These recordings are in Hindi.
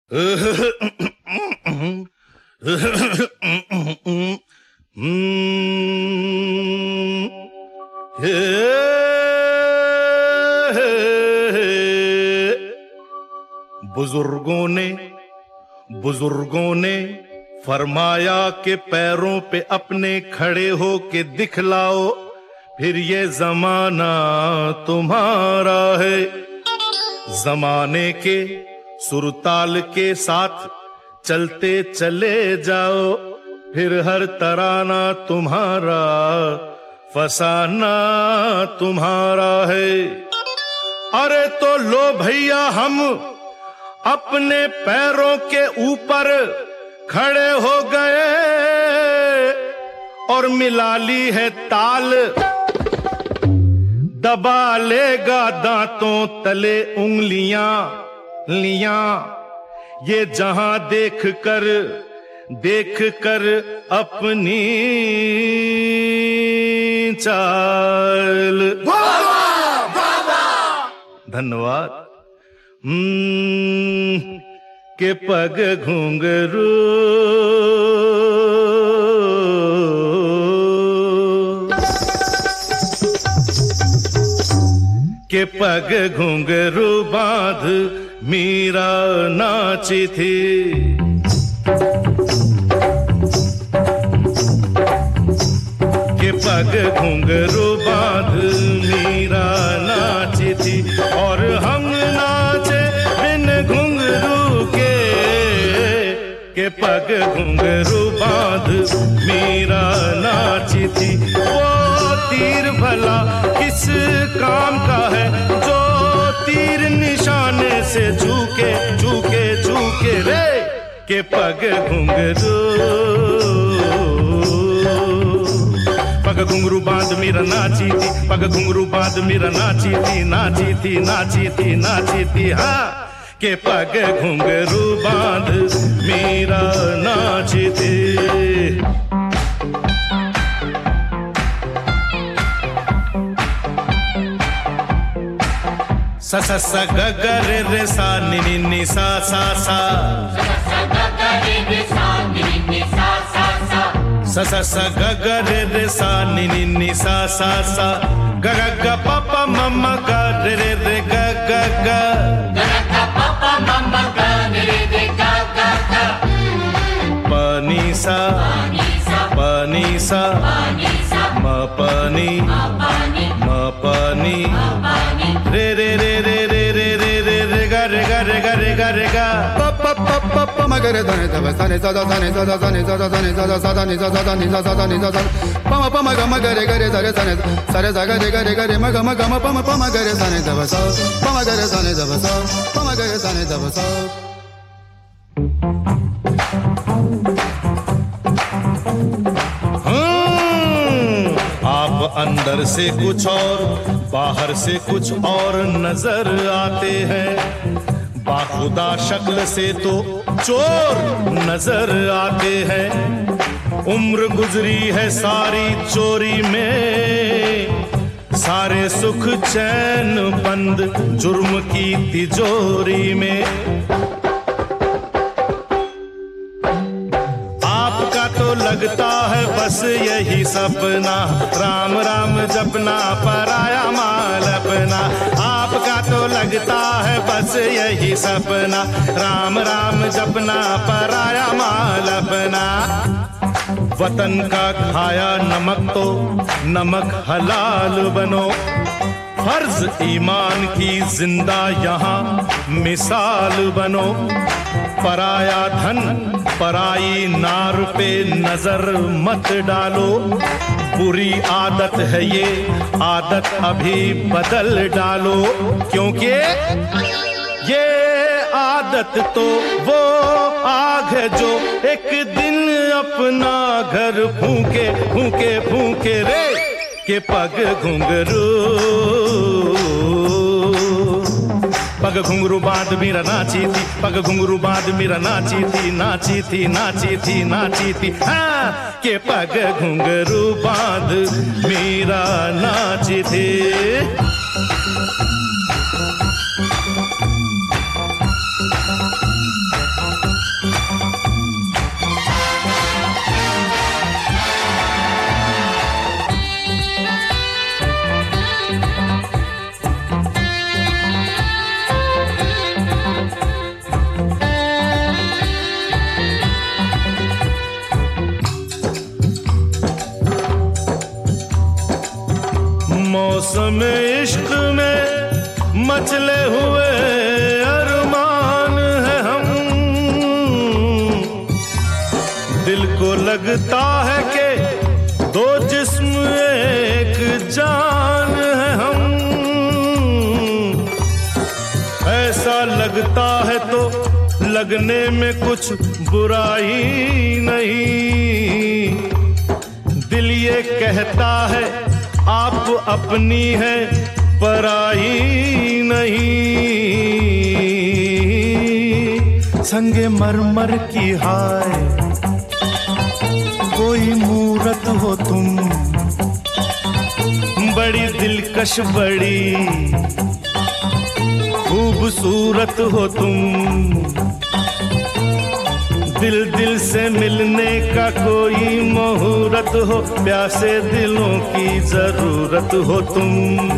बुजुर्गों ने फरमाया कि पैरों पे अपने खड़े हो के दिखलाओ, फिर ये जमाना तुम्हारा है। जमाने के सुरताल के साथ चलते चले जाओ, फिर हर तराना तुम्हारा, फसाना तुम्हारा है। अरे तो लो भैया हम अपने पैरों के ऊपर खड़े हो गए और मिला ली है ताल। दबा लेगा दांतों तले उंगलियां लियां, ये जहां देख कर अपनी चाल। धन्यवाद। के पग घुंघरू के पग घुंघरू बांध मीरा नाची थी। के पग घुंघरू बांध मीरा नाची थी और हम नाचे बिन घुंघरू के पग घुंघरू बांध मीरा नाची थी। वो तीर भला किस काम का है जो तीर निशाने से झुके झुके झुके रे। के पग घुंघरू पग घुंघरू बांध मीरा नाची थी, पग घुंघरू बांध मीरा नाची थी, नाची थी नाची थी नाची थी। हाँ, के पग घुंघरू बांध मीरा नाची थी। सा सा सा ग ग रे रे सा नि नि नि सा सा सा। सा सा सा ग ग रे रे सा नि नि नि सा सा सा। ग ग ग प प म म ग रे रे रे ग ग ग। ग ग प प म म ग रे रे रे ग ग ग। प नि सा प नि सा म प नि म प नि रे रे रे रे रे रे रे रे रे ग रे ग रे ग रे ग रे ग। प प प प प म ग रे ध नि ध ब सा नि सा ध ध नि सा ध ध नि सा ध ध नि सा ध सा ध नि सा ध ध नि सा सा ध नि सा सा। प म प म ग म ग रे ग रे ध रे सा नि सा रे सा ग रे ग रे ग रे म ग म ग म प म प म ग रे सा नि ध ब सा। प म ग रे सा नि ध ब सा, प म ग रे सा नि ध ब सा। आप अंदर से कुछ और बाहर से कुछ और नजर आते हैं, बाखुदा शक्ल से तो चोर नजर आते हैं। उम्र गुजरी है सारी चोरी में, सारे सुख चैन बंद जुर्म की तिजोरी में। आपका तो लगता है बस यही सपना, राम राम जपना पराया माल अपना। आपका तो लगता है बस यही सपना, राम राम जपना पराया माल अपना। वतन का खाया नमक तो नमक हलाल बनो, फर्ज ईमान की जिंदा यहाँ मिसाल बनो। पराया धन पराई नार पे नजर मत डालो, बुरी आदत है ये आदत अभी बदल डालो। क्योंकि ये आदत तो वो आग है जो एक दिन अपना घर फूके फूके फूके रे। के पग घुंघरू पग घुंघरू बांध मीरा नाची थी, पग घुंघरू बांध मीरा नाची थी, नाची थी नाची थी नाची थी। हाँ, के पग घुंघरू बांध मीरा नाची थी। हमें इश्क में मचले हुए अरमान है हम। दिल को लगता है कि दो जिस्म एक जान है हम। ऐसा लगता है तो लगने में कुछ बुराई नहीं। दिल ये कहता है आप अपनी है पराई नहीं। संगे मरमर की हाय कोई मूरत हो तुम, बड़ी दिलकश बड़ी खूबसूरत हो तुम। दिल दिल से मिलने का कोई मुहूर्त हो, प्यासे दिलों की जरूरत हो तुम।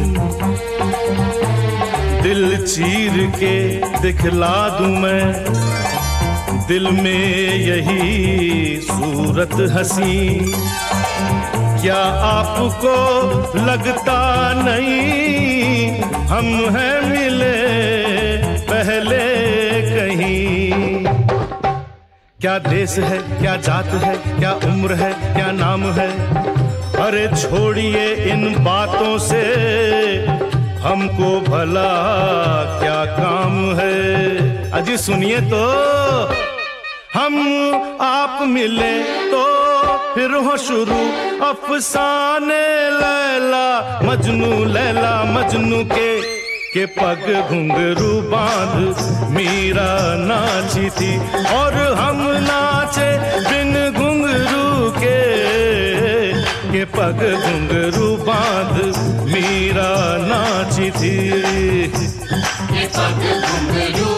दिल चीर के दिखला दूं मैं दिल में यही सूरत हंसी। क्या आपको लगता नहीं हम हैं मिले पहले कहीं? क्या देश है, क्या जात है, क्या उम्र है, क्या नाम है, अरे छोड़िए इन बातों से हमको भला क्या काम है। अजी सुनिए तो, हम आप मिले तो फिर हो शुरू अफसाने लैला मजनू के पग घुंघरू बांध मीरा नाची थी और हम नाचे बिन घुंघरू के पग घुंघरू बांध मीरा नाची थी। के पग घुंघरू